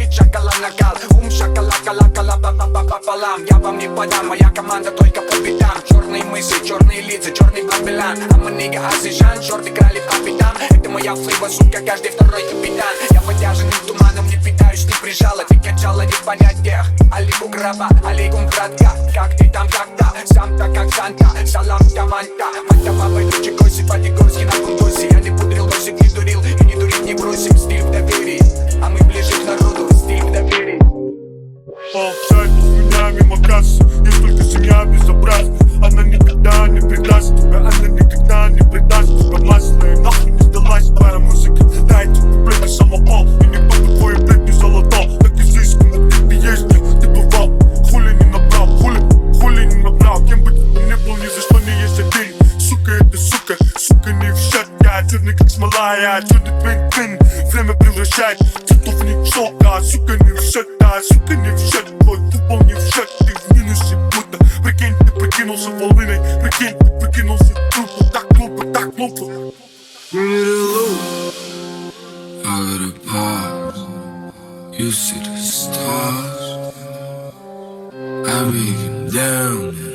Звучит шакала накал, шакала-кала-кала пополам. Я вам не подам, моя команда только по бедам. Черные мысли, черные лица, черный бабелан. А мы нига азижан, черты крали по бедам. Это моя флейва, сука, каждый второй капитан. Я подяженным туманом не питаюсь, не прижала. Ты качала не в понятиях. Алейкум граба, алейкум братка. Как ты там тогда, сам-то как Санта. Салам команда, мать баба, ключи коси, Падигорский на конкурсе. Я не пудрил, носик не дурил, и не дурить не бросим. Стиль в доверии, а мы ближе к народу. Стиль в доверии. Молчать без меня мимо кассы. Есть только семья безобразна. Она никогда не предаст тебя, она никогда не предаст тебя. Масло и нахуй не сдалась твоя музыка. Дайте куплеты самопал, и никто такой блядь не залатал. Так изысканно ты есть, где ты бывал. Хули не набрал, хули не набрал. Кем бы ты ни был, ни за что не есть один. Сука это сука не в счет. Я жирный как смола, я чудо твин. Время превращает цветов в ничто. Да, сука не в счет, да, сука не в счет. Твой футбол не в счет, ты в минусе будто. Прикинь, ты прикинулся волыной. Прикинь, ты прикинулся глупо. Так глупо, так глупо. You need a loop, I got a pause. You see the stars, I be down.